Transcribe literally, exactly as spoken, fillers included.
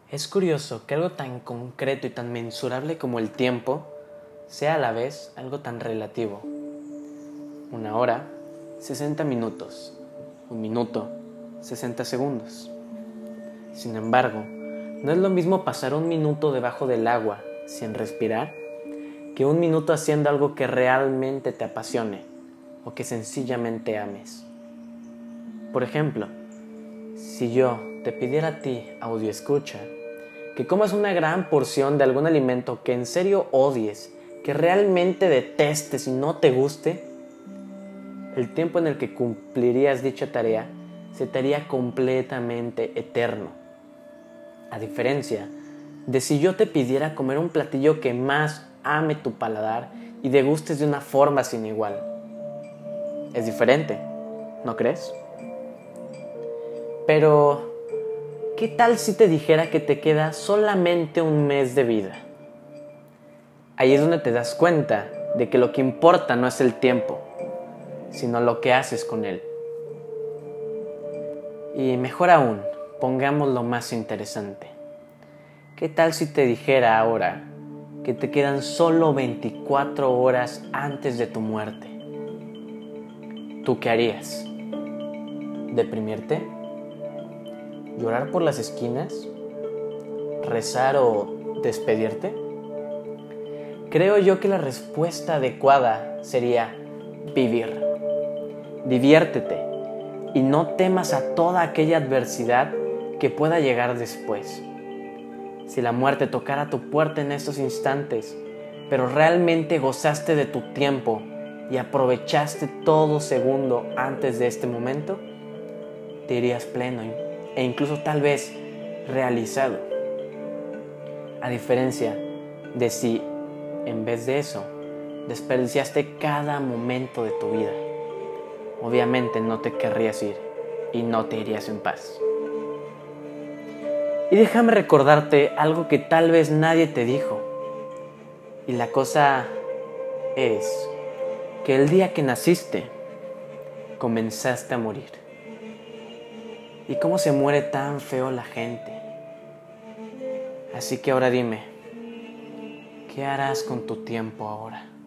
Es curioso que algo tan concreto y tan mensurable como el tiempo sea a la vez algo tan relativo. Una hora, sesenta minutos. Un minuto, sesenta segundos. Sin embargo, no es lo mismo pasar un minuto debajo del agua sin respirar que un minuto haciendo algo que realmente te apasione o que sencillamente ames. Por ejemplo, si yo te pidiera a ti, audioescucha, que comas una gran porción de algún alimento que en serio odies, que realmente detestes y no te guste, el tiempo en el que cumplirías dicha tarea se te haría completamente eterno. A diferencia de si yo te pidiera comer un platillo que más ame tu paladar y degustes de una forma sin igual. Es diferente, ¿no crees? Pero ¿qué tal si te dijera que te queda solamente un mes de vida? Ahí es donde te das cuenta de que lo que importa no es el tiempo, sino lo que haces con él. Y mejor aún, pongamos lo más interesante. ¿Qué tal si te dijera ahora que te quedan solo veinticuatro horas antes de tu muerte? ¿Tú qué harías? ¿Deprimirte? ¿Llorar por las esquinas? ¿Rezar o despedirte? Creo yo que la respuesta adecuada sería vivir. Diviértete y no temas a toda aquella adversidad que pueda llegar después. Si la muerte tocara tu puerta en estos instantes, pero realmente gozaste de tu tiempo y aprovechaste todo segundo antes de este momento, te irías pleno e incluso tal vez realizado. A diferencia de si, en vez de eso, desperdiciaste cada momento de tu vida, obviamente no te querrías ir y no te irías en paz. Y déjame recordarte algo que tal vez nadie te dijo. Y la cosa es que el día que naciste, comenzaste a morir. ¿Y cómo se muere tan feo la gente? Así que ahora dime, ¿qué harás con tu tiempo ahora?